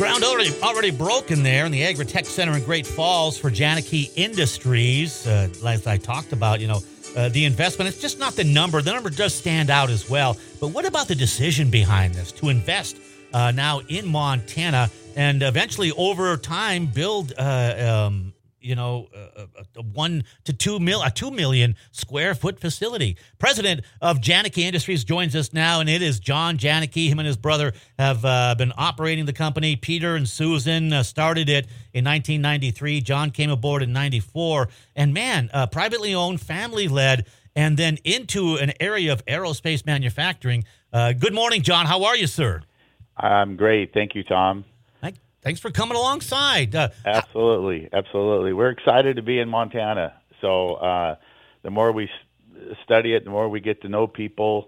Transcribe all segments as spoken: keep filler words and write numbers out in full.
Ground already already broken there in the Agritech Center in Great Falls for Janeke Industries. Uh, as I talked about, you know, uh, the investment, it's just not the number. The number does stand out as well. But what about the decision behind this to invest uh, now in Montana and eventually over time build, uh, um, you know, a, a one to two mil, a two million square foot facility? President of Janeke Industries joins us now, and it is John Janeke. Him and his brother have uh, been operating the company. Peter and Susan uh, started it in nineteen ninety-three. John came aboard in ninety-four, and man, uh, privately owned, family led, and then into an area of aerospace manufacturing. Uh, good morning, John. How are you, sir? I'm great. Thank you, Tom. Thanks for coming alongside. Uh, absolutely. Absolutely. We're excited to be in Montana. So uh, the more we s- study it, the more we get to know people,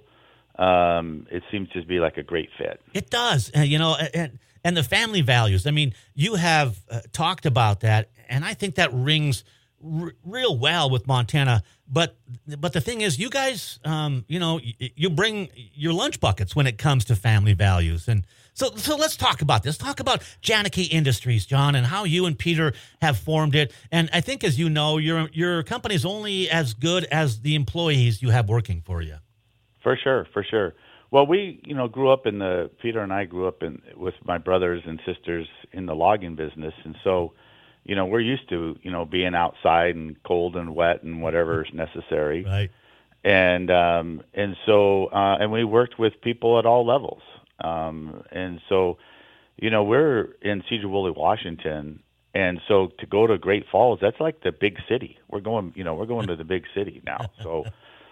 um, it seems to be like a great fit. It does. Uh, you know, and, and the family values. I mean, you have uh, talked about that, and I think that rings r- real well with Montana. But but the thing is, you guys, um, you know, you, you bring your lunch buckets when it comes to family values. And So so let's talk about this. Talk about Janeke Industries, John, and how you and Peter have formed it. And I think, as you know, your your company is only as good as the employees you have working for you. For sure, for sure. Well, we, you know, grew up in the, Peter and I grew up in with my brothers and sisters in the logging business. And so, you know, we're used to, you know, being outside and cold and wet and whatever is necessary. Right. And, um, and so, uh, and we worked with people at all levels. Um, and so, you know, we're in Cedar Woolley, Washington. And so to go to Great Falls, that's like the big city. We're going, you know, we're going to the big city now. So,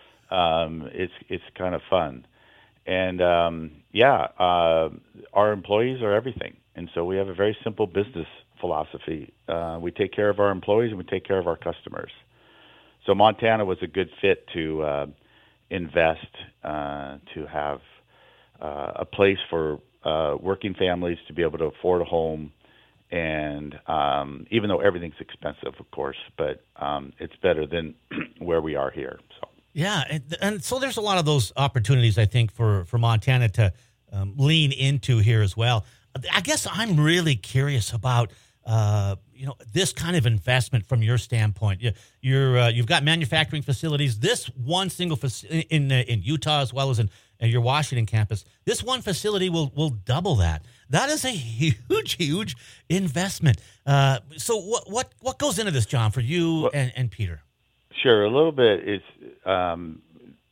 um, it's, it's kind of fun. And, um, yeah, uh, our employees are everything. And so we have a very simple business philosophy. Uh, we take care of our employees and we take care of our customers. So Montana was a good fit to, uh, invest, uh, to have, Uh, a place for uh, working families to be able to afford a home, and um, even though everything's expensive, of course, but um, it's better than where we are here. So yeah, and, and so there's a lot of those opportunities, I think, for for Montana to um, lean into here as well. I guess I'm really curious about uh, you know this kind of investment from your standpoint. You, you're uh, you've got manufacturing facilities. This one single facility in uh, in Utah as well as in your Washington campus, this one facility will will double that. That is a huge, huge investment. Uh, so what what what goes into this, John, for you well, and, and Peter? Sure, a little bit is um,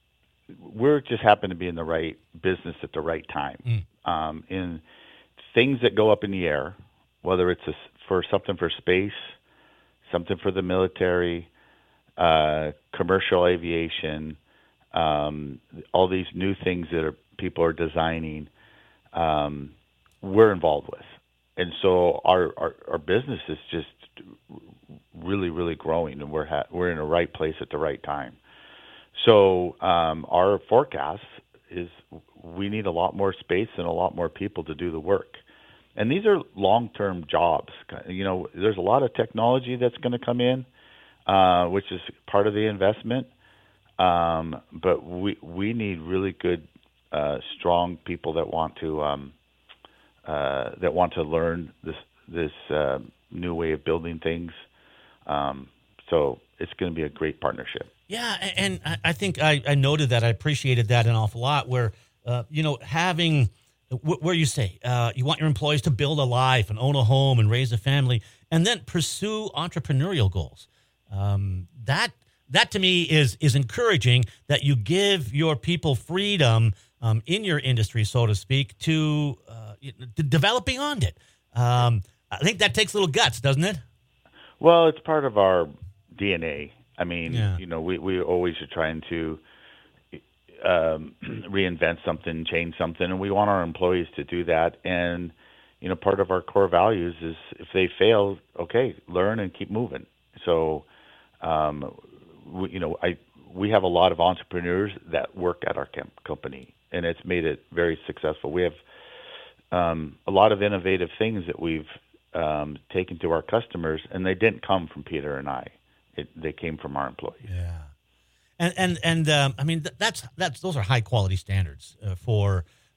we're just happen to be in the right business at the right time. Mm. Um, in things that go up in the air, whether it's a, for something for space, something for the military, uh, commercial aviation. Um, all these new things that are, people are designing, um, we're involved with. And so our, our, our business is just really, really growing, and we're, ha- we're in the right place at the right time. So um, our forecast is we need a lot more space and a lot more people to do the work. And these are long-term jobs. You know, there's a lot of technology that's going to come in, uh, which is part of the investment. Um, but we we need really good, uh, strong people that want to um, uh, that want to learn this this uh, new way of building things. Um, so it's going to be a great partnership. Yeah, and I think I, I noted that. I appreciated that an awful lot. Where uh, you know having where you say uh, you want your employees to build a life and own a home and raise a family, and then pursue entrepreneurial goals. Um, that. That, to me, is is encouraging, that you give your people freedom um, in your industry, so to speak, to, uh, to develop beyond it. Um, I think that takes a little guts, doesn't it? Well, it's part of our D N A. I mean, yeah. you know, we, we always are trying to um, reinvent something, change something, and we want our employees to do that. And, you know, part of our core values is if they fail, okay, learn and keep moving. So, um We, you know, I we have a lot of entrepreneurs that work at our camp company, and it's made it very successful. We have um, a lot of innovative things that we've um, taken to our customers, and they didn't come from Peter and I. It, they came from our employees. Yeah, and and and um, I mean th- that's that's those are high quality standards uh, for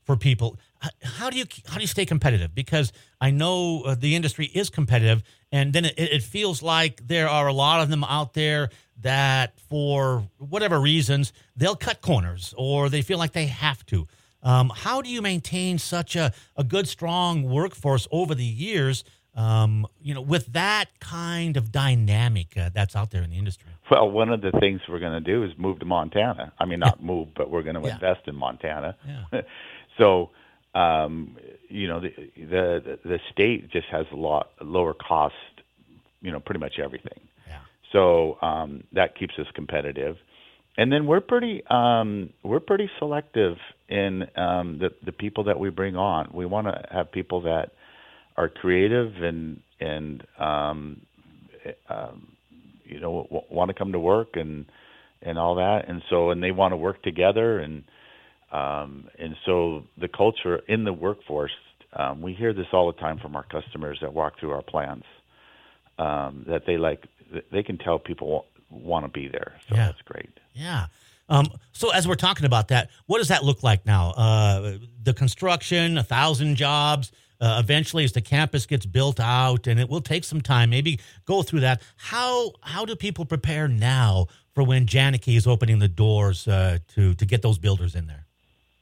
for people. H- How do you how do you stay competitive? Because I know uh, the industry is competitive, and then it, it feels like there are a lot of them out there that, for whatever reasons, they'll cut corners or they feel like they have to. Um, how do you maintain such a, a good, strong workforce over the years, um, you know, with that kind of dynamic uh, that's out there in the industry? Well, one of the things we're going to do is move to Montana. I mean, not move, but we're going to Yeah. invest in Montana. Yeah. So, um, you know, the, the the state just has a lot lower cost, you know, pretty much everything. Yeah. So um, that keeps us competitive. And then we're pretty um, we're pretty selective in um, the the people that we bring on. We want to have people that are creative and and um, um, you know w- want to come to work and and all that. And so and they want to work together and um, and so the culture in the workforce. Um, we hear this all the time from our customers that walk through our plants um, that they like. They can tell people want to be there. So Yeah. that's great. Yeah. Um, so as we're talking about that, what does that look like now? Uh, the construction, a thousand jobs, uh, eventually as the campus gets built out, and it will take some time, maybe go through that. How how do people prepare now for when Janicki is opening the doors uh, to, to get those builders in there?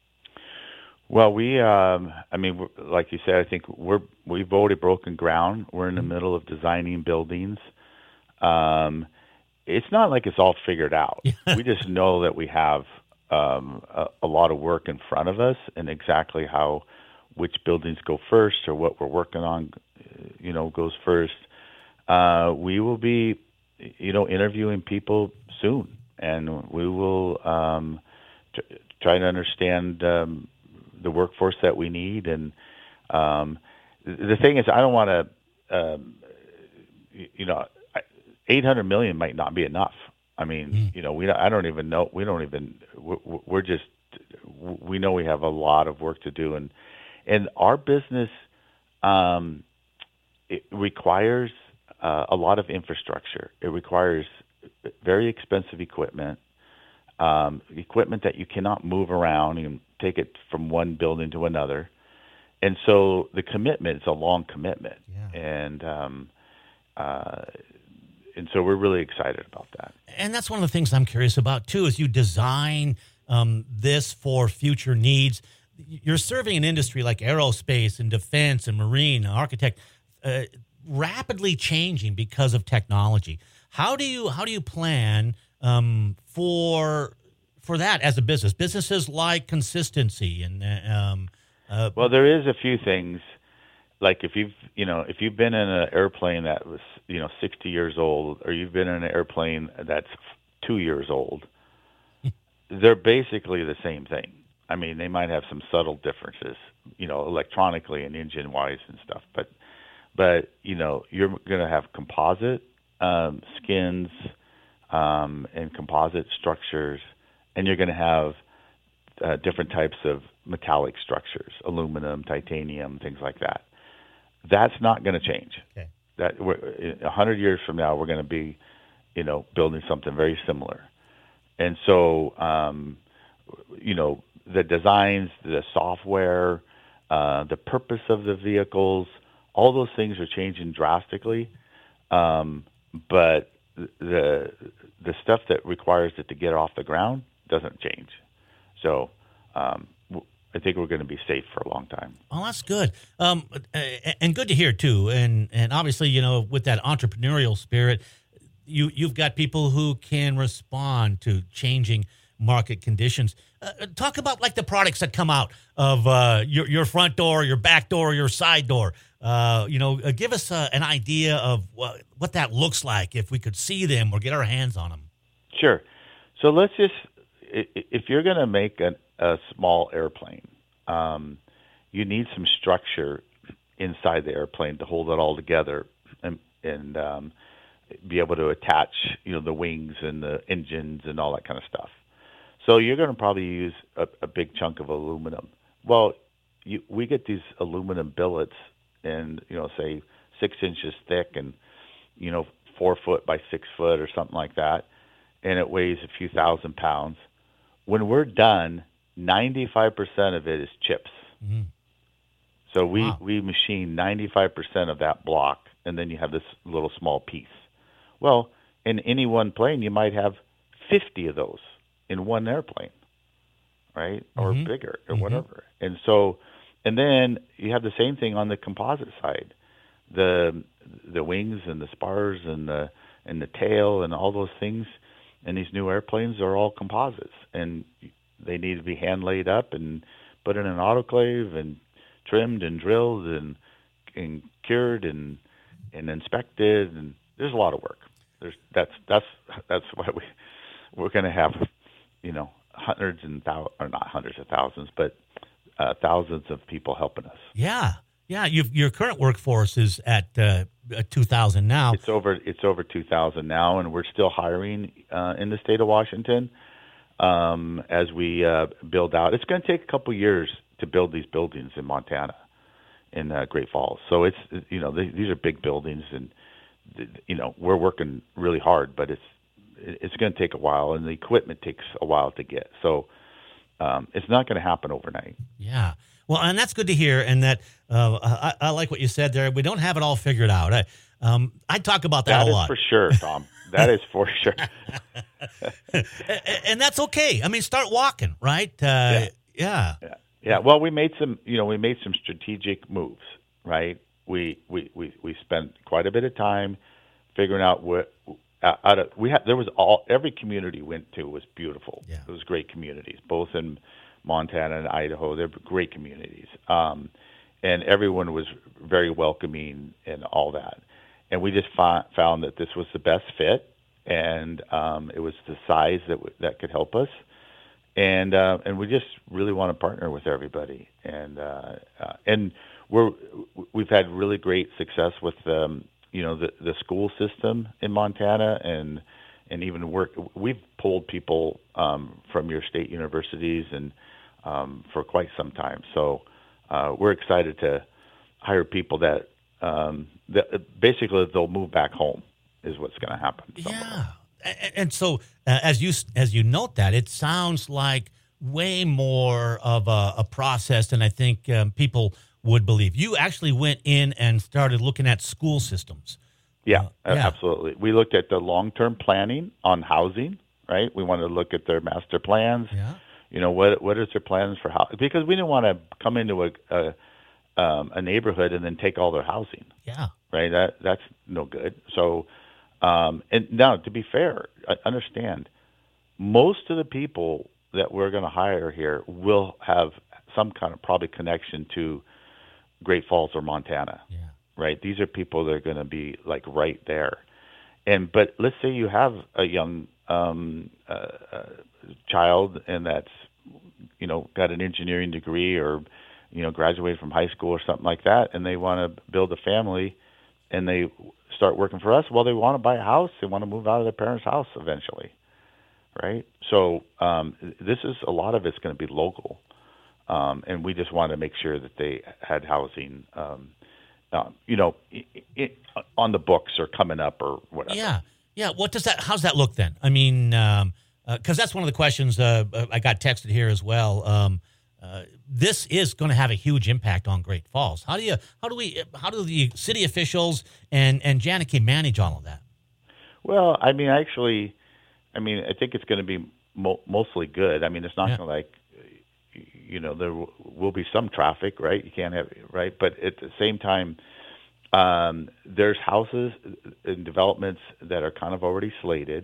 Well, we, um, I mean, we're- like you said, I think we're we've already broken ground. We're in the middle of designing buildings. Um, it's not like it's all figured out. We just know that we have um, a, a lot of work in front of us, and exactly how which buildings go first or what we're working on, uh, you know, goes first. Uh, we will be, you know, interviewing people soon, and we will um, t- try to understand um, the workforce that we need. And um, the thing is, I don't want to, um, you know, eight hundred million might not be enough. I mean, mm. you know, we I don't even know. We don't even. We're, we're just. We know we have a lot of work to do, and and our business um, it requires uh, a lot of infrastructure. It requires very expensive equipment, um, equipment that you cannot move around and take it from one building to another. And so the commitment is a long commitment, yeah. and um, uh, and so we're really excited about that. And that's one of the things I'm curious about too. As you design um, this for future needs, you're serving an industry like aerospace and defense and marine, architect, uh, rapidly changing because of technology. How do you how do you plan um, for for that as a business? Businesses like consistency and um, uh, well, there is a few things. Like if you've you know if you've been in an airplane that was you know sixty years old, or you've been in an airplane that's two years old, they're basically the same thing. I mean, they might have some subtle differences, you know, electronically and engine wise and stuff, but but you know you're going to have composite um, skins um, and composite structures, and you're going to have uh, different types of metallic structures, aluminum, titanium, things like that. That's not going to change. Okay. That we're, a hundred years from now, we're going to be, you know, building something very similar. And so, um, you know, the designs, the software, uh, the purpose of the vehicles, all those things are changing drastically. Um, but the the stuff that requires it to get off the ground doesn't change. So. Um, I think we're going to be safe for a long time. Oh, that's good. Um, and good to hear, too. And and obviously, you know, with that entrepreneurial spirit, you, you've got people who can respond to changing market conditions. Uh, talk about, like, the products that come out of uh, your, your front door, your back door, your side door. Uh, you know, uh, give us uh, an idea of what, what that looks like if we could see them or get our hands on them. Sure. So let's just, if you're going to make an a small airplane, um, you need some structure inside the airplane to hold it all together and, and um, be able to attach, you know, the wings and the engines and all that kind of stuff. So you're going to probably use a, a big chunk of aluminum. Well, you, we get these aluminum billets, and you know, say six inches thick and you know four foot by six foot or something like that, and it weighs a few thousand pounds. When we're done, ninety-five percent of it is chips. Mm. So we, Wow. we machine ninety-five percent of that block, and then you have this little small piece. Well, in any one plane, you might have fifty of those in one airplane, right? Or Mm-hmm. bigger, or Mm-hmm. whatever. And so, and then you have the same thing on the composite side. The the wings and the spars and the and the tail and all those things, and these new airplanes are all composites, and they need to be hand laid up and put in an autoclave and trimmed and drilled and and cured and and inspected, and there's a lot of work. There's that's that's that's why we we're going to have, you know, hundreds and thou or not hundreds of thousands, but uh, thousands of people helping us. Yeah. Yeah. You've, your current workforce is at uh, two thousand now. It's over it's over two thousand now, and we're still hiring uh, in the state of Washington um, as we uh, build out. It's going to take a couple years to build these buildings in Montana, in uh, Great Falls. So it's, you know, these are big buildings, and you know, we're working really hard, but it's it's going to take a while, and the equipment takes a while to get. So um, it's not going to happen overnight. Yeah. Well, and that's good to hear. And that uh, I, I like what you said there. We don't have it all figured out. I, um, I talk about that, That a is lot. for sure, Tom. That is for sure. And that's okay. I mean, start walking, right? Uh, yeah. yeah. Yeah. Yeah. Well, we made some, you know, we made some strategic moves, right? We we we we spent quite a bit of time figuring out what out of we had. There was all every community we went to was beautiful. Yeah. It was great communities, both in Montana and Idaho. They're great communities, um, and everyone was very welcoming and all that. And we just fi- found that this was the best fit, and um, it was the size that w- that could help us. And uh, and we just really want to partner with everybody, and uh, uh, and we're we've had really great success with um, you know the the school system in Montana, and and even work. We've pulled people um, from your state universities and um, for quite some time. So uh, we're excited to hire people that um, that basically they'll move back home is what's going to happen. somewhere. Yeah. And, and so, uh, as you as you note that, it sounds like way more of a, a process than I think um, people would believe. You actually went in and started looking at school systems. Yeah, Uh, yeah. absolutely. We looked at the long-term planning on housing, right? We wanted to look at their master plans. Yeah. You know, what what is their plans for housing? Because we didn't want to come into a a, um, a neighborhood and then take all their housing, Yeah. right? That that's no good. So, um, and now to be fair, I understand most of the people that we're going to hire here will have some kind of probably connection to Great Falls or Montana. Yeah. Right? These are people that are going to be like right there. And but let's say you have a young um, uh, uh, child, and that's you know got an engineering degree or you know graduated from high school or something like that, and they want to build a family, and they start working for us. Well, they want to buy a house. They want to move out of their parents' house eventually, right? So um, this is a lot of it's going to be local, um, and we just want to make sure that they had housing. Um, Um, you know, it, it, on the books or coming up or whatever. Yeah. Yeah. What does that, how's that look then? I mean, um, uh 'cause that's one of the questions, uh, uh, I got texted here as well. Um, uh, this is going to have a huge impact on Great Falls. How do you, how do we, how do the city officials and, and Janicki manage all of that? Well, I mean, actually, I mean, I think it's going to be mo- mostly good. I mean, it's not Yeah. going to like, you know, there w- will be some traffic, right? You can't have, right? But at the same time, um, there's houses and developments that are kind of already slated.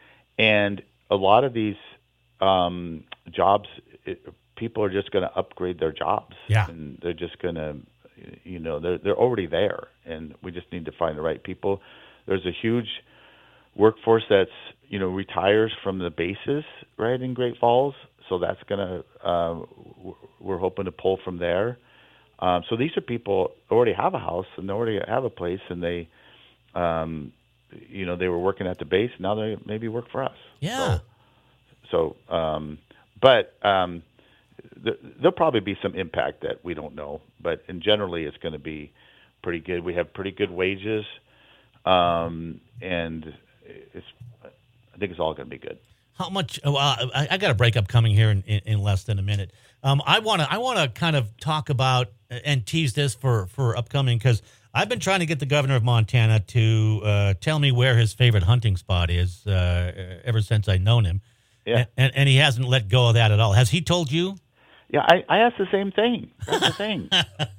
And a lot of these um, jobs, it, people are just going to upgrade their jobs. Yeah. And they're just going to, you know, they're, they're already there. And we just need to find the right people. There's a huge workforce that's, you know, retires from the bases, right, in Great Falls. So that's going to, uh, we're hoping to pull from there. Um, so these are people who already have a house and they already have a place, and they, um, you know, they were working at the base. Now they maybe work for us. Yeah. So, so um, but um, th- there'll probably be some impact that we don't know. But in generally, it's going to be pretty good. We have pretty good wages, um, and it's, I think it's all going to be good. how much? Well, I, I got a breakup coming here in, in, in less than a minute. Um, I want to I want to kind of talk about and tease this for for upcoming, because I've been trying to get the governor of Montana to uh, tell me where his favorite hunting spot is uh, ever since I've known him. Yeah. And, and he hasn't let go of that at all. Has he told you? Yeah, I, I asked the same thing. That's the thing.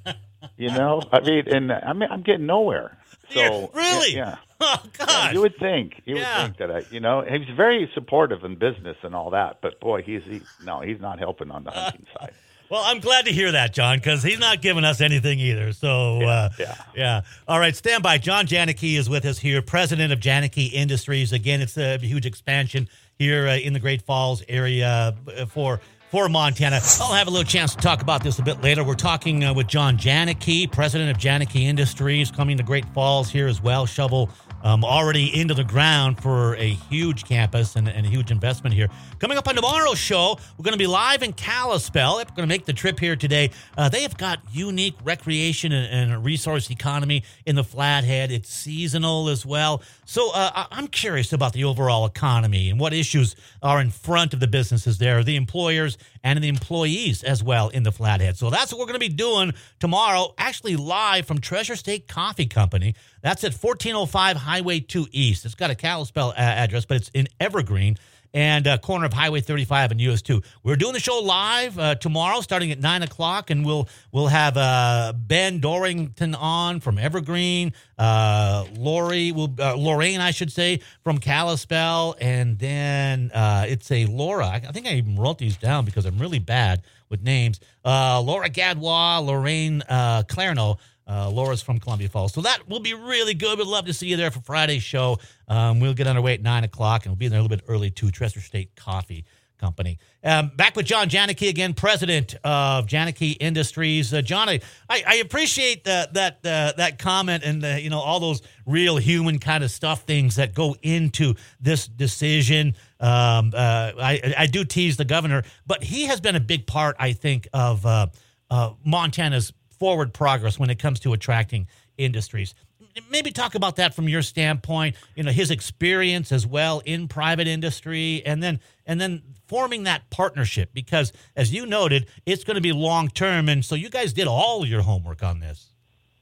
You know, I mean, and I'm I'm getting nowhere. So Yeah, really? Yeah. Oh God! Yeah, you would think. You Yeah. would think that I, you know, he's very supportive in business and all that, but boy, he's he, no, he's not helping on the hunting side. Well, I'm glad to hear that, John, because he's not giving us anything either. So, Yeah, uh, yeah. yeah. All right, stand by. John Janicki is with us here, president of Janicki Industries. Again, it's a huge expansion here uh, in the Great Falls area uh, for for Montana. I'll have a little chance to talk about this a bit later. We're talking uh, with John Janicki, president of Janicki Industries, coming to Great Falls here as well. Shovel um, already into the ground for a huge campus and, and a huge investment here. Coming up on tomorrow's show, we're going to be live in Kalispell. We're going to make the trip here today. Uh, they have got unique recreation and, and resource economy in the Flathead. It's seasonal as well. So uh, I- I'm curious about the overall economy and what issues are in front of the businesses there, the employers and the employees as well in the Flathead. So that's what we're going to be doing tomorrow, actually live from Treasure State Coffee Company. That's at fourteen oh five Highway two East. It's got a Kalispell uh, address, but it's in Evergreen and uh, corner of Highway thirty-five and U S two. We're doing the show live uh, tomorrow starting at nine o'clock, and we'll we'll have uh, Ben Dorrington on from Evergreen, uh, Lori, will, uh, Lorraine, I should say, from Kalispell, and then uh, it's a Laura. I, I think I even wrote these down because I'm really bad with names. Uh, Laura Gadwa, Lorraine uh, Clarno. Uh, Laura's from Columbia Falls. So that will be really good. We'd love to see you there for Friday's show. Um, we'll get underway at nine o'clock, and we'll be there a little bit early, too. Treasure State Coffee Company. Um, back with John Janicki again, president of Janicki Industries. Uh, John, I, I appreciate the, that uh, that comment and, uh, you know, all those real human kind of stuff, things that go into this decision. Um, uh, I, I do tease the governor, but he has been a big part, I think, of uh, uh, Montana's forward progress when it comes to attracting industries. Maybe talk about that from your standpoint, you know, his experience as well in private industry, and then and then forming that partnership, because as you noted, it's going to be long term, and so you guys did all your homework on this.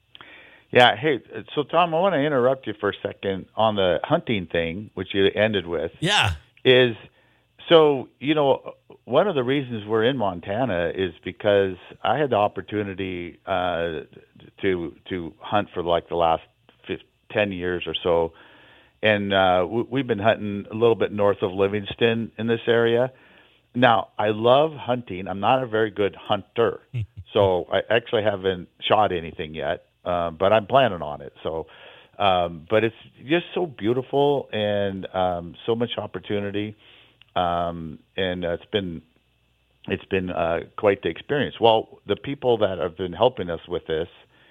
Yeah. Hey, so Tom, I want to interrupt you for a second on the hunting thing, which you ended with. Yeah. Is so, you know, one of the reasons we're in Montana is because I had the opportunity uh, to to hunt for like the last ten years or so, and uh, we, we've been hunting a little bit north of Livingston in this area. Now, I love hunting. I'm not a very good hunter, so I actually haven't shot anything yet, uh, but I'm planning on it. So, um, but it's just so beautiful and um, so much opportunity. Um, and uh, it's been it's been uh, quite the experience. Well, the people that have been helping us with this,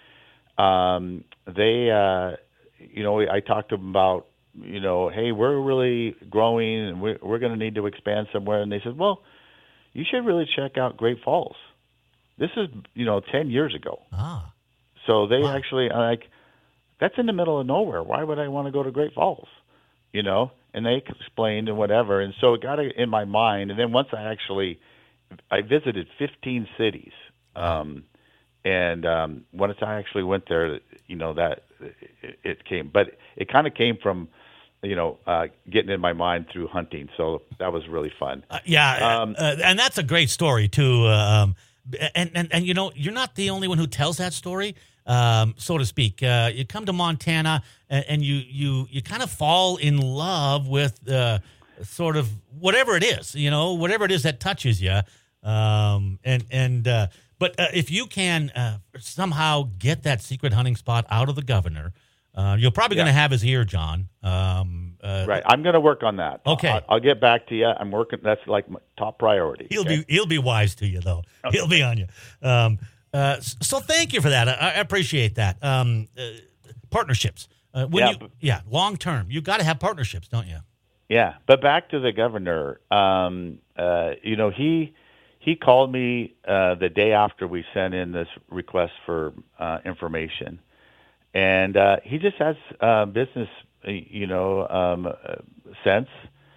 um, they, uh, you know, I talked to them about, you know, hey, we're really growing and we're, we're going to need to expand somewhere. And they said, well, you should really check out Great Falls. This is, you know, ten years ago. Ah. So they Wow. actually are like, that's in the middle of nowhere. Why would I want to go to Great Falls? You know? And they explained and whatever, and so it got in my mind. And then once I actually, I visited fifteen cities, um, and um, once I actually went there, you know that it, it came. But it kind of came from, you know, uh, getting in my mind through hunting. So that was really fun. Uh, yeah, Um, uh, and that's a great story too. Um, and, and and you know, you're not the only one who tells that story, um, so to speak. Uh, you come to Montana, and, and you you you kind of fall in love with uh, sort of whatever it is, you know, whatever it is that touches you. Um, and and uh, but uh, if you can uh, somehow get that secret hunting spot out of the governor, uh, you're probably Yeah. going to have his ear, John. Um, uh, right, I'm going to work on that. Okay. I'll, I'll get back to you. I'm working. That's like my top priority. He'll okay? be he'll be wise to you though. Okay. He'll be on you. Um, uh, so thank you for that. I, I appreciate that. Um, uh, partnerships. Uh, when Yeah, you but- yeah, long term, you got to have partnerships, don't you? Yeah, but back to the governor. Um, uh, you know, he he called me uh, the day after we sent in this request for uh, information, and uh, he just has uh, business, you know, um, uh, sense,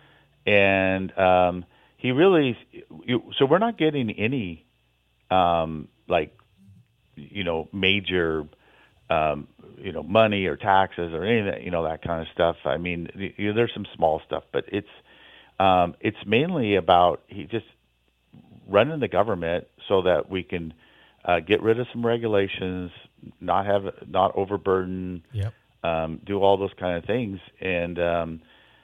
and um, he really. You, so we're not getting any um, like you know major um, you know money or taxes or any of that you know that kind of stuff. I mean, you know, there's some small stuff, but it's um, it's mainly about he just running the government so that we can uh, get rid of some regulations, not have not overburden, Yep. um, do all those kind of things, and um,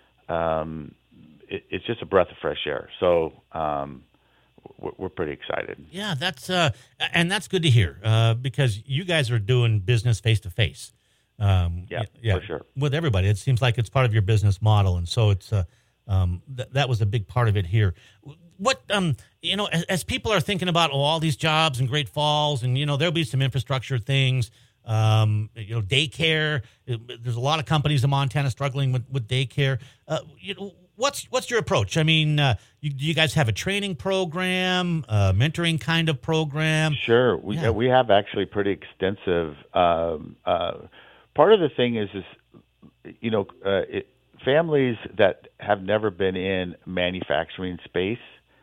um, it, it's just a breath of fresh air. So um, we're, we're pretty excited. Yeah, that's uh, and that's good to hear uh, because you guys are doing business face to face. Um, Yeah, yeah, for sure. With everybody, it seems like it's part of your business model, and so it's uh, um, th- that was a big part of it here. What um, you know, as, as people are thinking about oh, all these jobs in Great Falls, and you know, there'll be some infrastructure things. Um, you know, daycare. There's a lot of companies in Montana struggling with, with daycare. Uh, you know, what's what's your approach? I mean, uh, you, do you guys have a training program, a mentoring kind of program? Sure, we Yeah. we have actually pretty extensive. Um, uh, part of the thing is is you know uh, it, families that have never been in manufacturing space,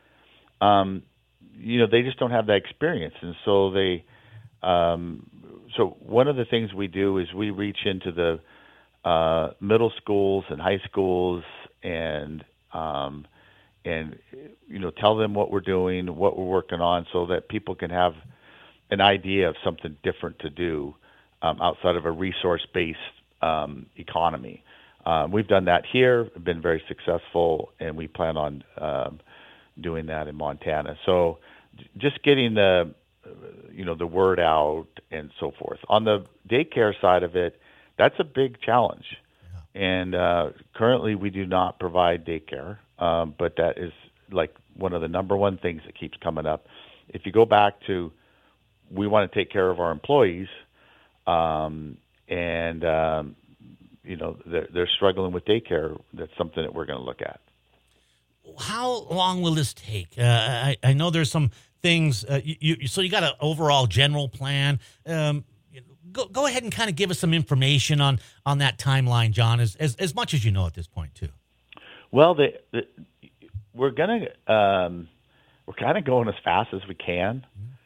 um, you know, they just don't have that experience, and so they. Um, so one of the things we do is we reach into the uh, middle schools and high schools and um, and you know tell them what we're doing, what we're working on, so that people can have an idea of something different to do um, outside of a resource-based um, economy. Um, we've done that here, been very successful, and we plan on um, doing that in Montana. So j- just getting the you know the word out and so forth. On the daycare side of it, that's a big challenge, and uh, currently we do not provide daycare, um, but that is like one of the number one things that keeps coming up. If you go back to, we want to take care of our employees, um, and um, you know they're, they're struggling with daycare. That's something that we're going to look at. How long will this take? Uh, I, I know there's some things. Uh, you, you, so you got an overall general plan. Um, go go ahead and kind of give us some information on on that timeline, John, as as, as much as you know at this point too. Well, the, the, we're gonna um, we're kind of going as fast as we can,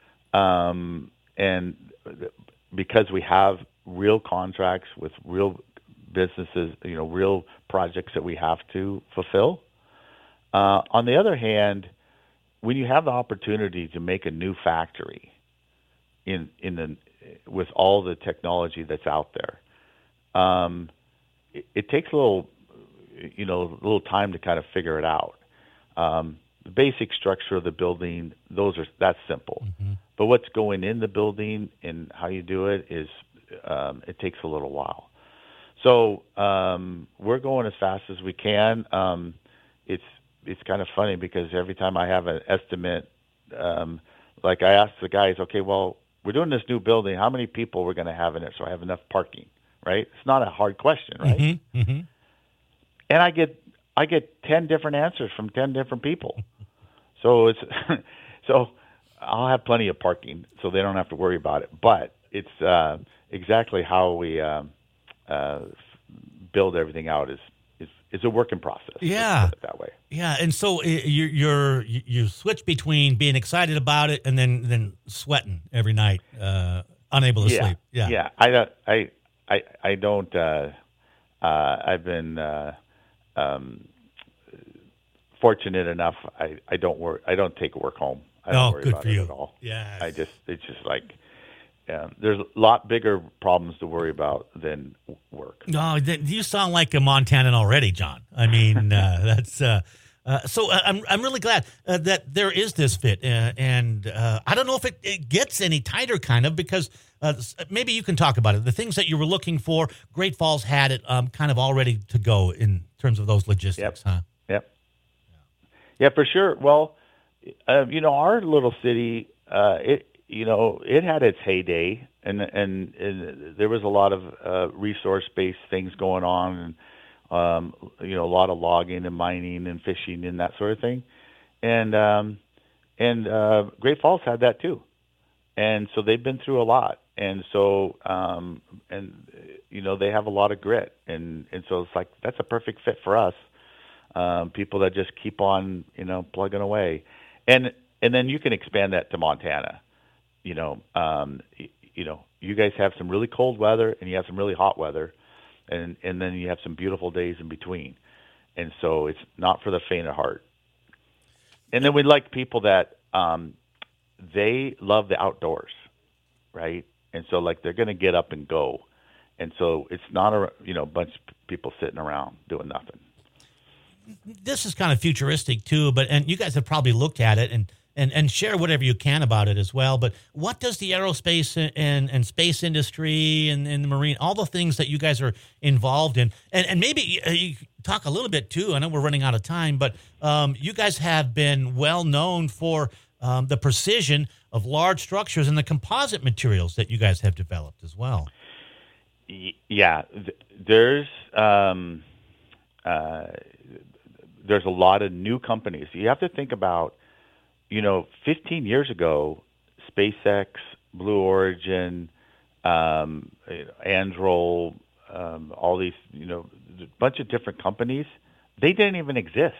um, and because we have real contracts with real businesses, you know, real projects that we have to fulfill. Uh, on the other hand, when you have the opportunity to make a new factory in in the with all the technology that's out there, um, it, it takes a little, you know, a little time to kind of figure it out. Um, the basic structure of the building, those are that's simple. Mm-hmm. But what's going in the building and how you do it is um, it takes a little while. So um, we're going as fast as we can. Um, it's it's kind of funny because every time I have an estimate, um, like I ask the guys, okay, well, we're doing this new building. How many people we're going to have in it so I have enough parking, right? It's not a hard question, right? Mm-hmm. Mm-hmm. And I get I get ten different answers from ten different people. So it's so I'll have plenty of parking, so they don't have to worry about it. But it's uh, exactly how we um, uh, build everything out is. It's a working process. Yeah, let's put it that way. Yeah, and so you you're you, you switch between being excited about it and then then sweating every night, uh, unable to yeah. sleep. Yeah, yeah. I don't. I I I don't. Uh, uh, I've been uh, um, fortunate enough. I, I don't work. I don't take work home. I don't oh, worry good about for it you. at all. Yeah, I just it's just like. Yeah, there's a lot bigger problems to worry about than work. No, th- you sound like a Montanan already, John. I mean, uh, that's uh, uh, so. Uh, I'm I'm really glad uh, that there is this fit, uh, and uh, I don't know if it, it gets any tighter, kind of, because uh, maybe you can talk about it. The things that you were looking for, Great Falls had it um, kind of all ready to go in terms of those logistics, yep. huh? Yep. Yeah, for sure. Well, uh, you know, our little city, uh, it. You know, it had its heyday, and and, and there was a lot of uh, resource-based things going on, and um, you know, a lot of logging and mining and fishing and that sort of thing, and um, and uh, Great Falls had that too, and so they've been through a lot, and so um, and you know they have a lot of grit, and and so it's like that's a perfect fit for us. um, people that just keep on, you know, plugging away, and and then you can expand that to Montana. You know, um, y- you know, you guys have some really cold weather, and you have some really hot weather, and and then you have some beautiful days in between, and so it's not for the faint of heart. And then we like people that um, they love the outdoors, right? And so like they're going to get up and go, and so it's not a you know bunch of people sitting around doing nothing. This is kind of futuristic too, but and you guys have probably looked at it and and, and share whatever you can about it as well. But what does the aerospace and, and, and space industry and, and the marine, all the things that you guys are involved in, and, and maybe you talk a little bit too, I know we're running out of time, but um, you guys have been well known for um, the precision of large structures and the composite materials that you guys have developed as well. Yeah, there's um, uh, there's a lot of new companies. You have to think about, you know, fifteen years ago, SpaceX, Blue Origin, um, Anduril, um, all these, you know, a bunch of different companies, they didn't even exist,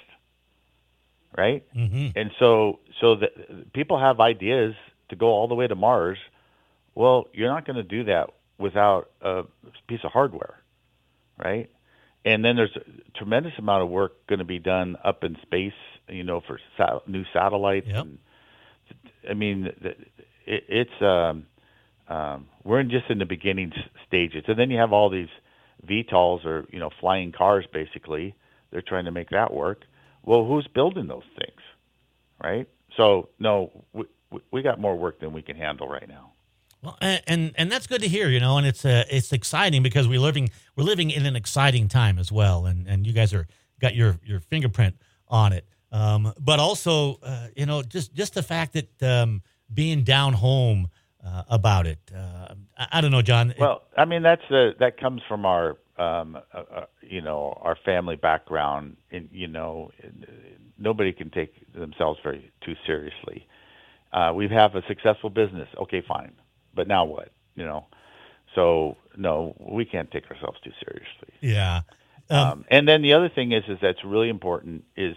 right? Mm-hmm. And so, so the, people have ideas to go all the way to Mars. Well, you're not going to do that without a piece of hardware, right? And then there's a tremendous amount of work going to be done up in space, you know, for sat- new satellites. Yep. And, I mean, it, it's um, um, we're in just in the beginning stages, and then you have all these V TOLs or you know flying cars. Basically, they're trying to make that work. Well, who's building those things, right? So no, we we got more work than we can handle right now. Well, and, and and that's good to hear, you know, and it's uh, it's exciting because we're living we're living in an exciting time as well, and, and you guys are got your, your fingerprint on it. Um, but also, uh, you know, just, just the fact that um, being down home uh, about it. Uh, I, I don't know, John. Well, I mean, that's uh, that comes from our, um, uh, uh, you know, our family background. And you know, nobody can take themselves very too seriously. Uh, we have a successful business. Okay, fine, but now what? You know, so no, we can't take ourselves too seriously. Yeah. Um, um, and then the other thing is, is that's really important is.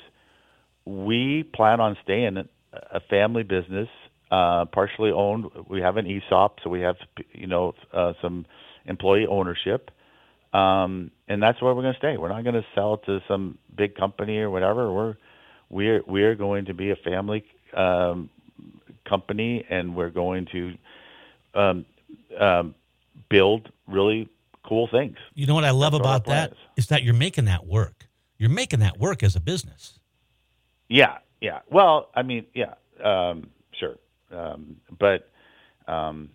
We plan on staying a family business, uh, partially owned. We have an E S O P, so we have, you know, uh, some employee ownership, um, and that's where we're going to stay. We're not going to sell to some big company or whatever. We're we're we're going to be a family um, company, and we're going to um, um, build really cool things. You know what I love that's about that is. is that you're making that work. You're making that work as a business. Yeah, yeah. Well, I mean, yeah, um, sure. Um, but um,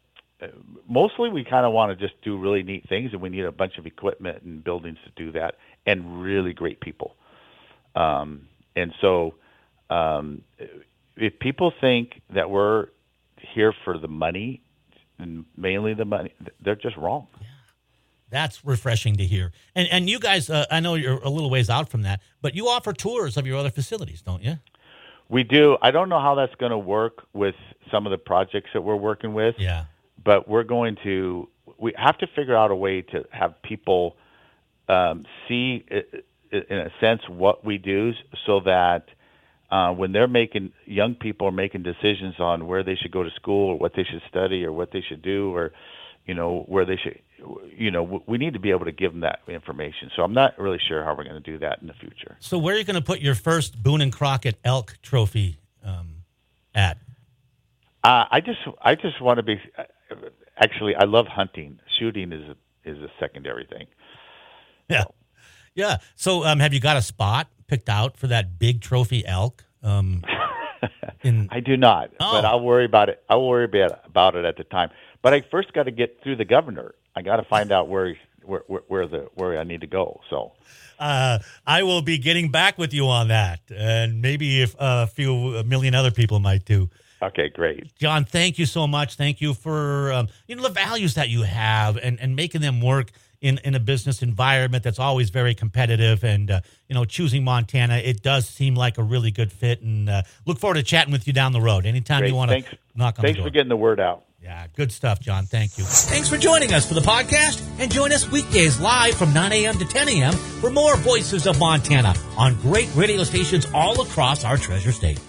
mostly we kind of want to just do really neat things, and we need a bunch of equipment and buildings to do that, and really great people. Um, and so um, if people think that we're here for the money, and mainly the money, they're just wrong. Yeah. That's refreshing to hear. And and you guys, uh, I know you're a little ways out from that, but you offer tours of your other facilities, don't you? We do. I don't know how that's going to work with some of the projects that we're working with. Yeah. But we're going to, we have to figure out a way to have people um, see, in a sense, what we do so that uh, when they're making, young people are making decisions on where they should go to school or what they should study or what they should do or, you know, where they should, you know, we need to be able to give them that information. So I'm not really sure how we're going to do that in the future. So where are you going to put your first Boone and Crockett elk trophy um, at? Uh, I just, I just want to be, actually, I love hunting. Shooting is a, is a secondary thing. Yeah. So. Yeah. So um, have you got a spot picked out for that big trophy elk? Um, in... I do not, oh. but I'll worry about it. I'll worry about it at the time. But I first got to get through the governor. I got to find out where, where where the where I need to go. So, uh, I will be getting back with you on that, and maybe if uh, a few a million other people might too. Okay, great, John. Thank you so much. Thank you for um, you know the values that you have, and, and making them work in, in a business environment that's always very competitive. And uh, you know, choosing Montana, it does seem like a really good fit. And uh, look forward to chatting with you down the road anytime great. you want to knock on Thanks the door. for getting the word out. Yeah, good stuff, John. Thank you. Thanks for joining us for the podcast, and join us weekdays live from nine a.m. to ten a.m. for more Voices of Montana on great radio stations all across our Treasure State.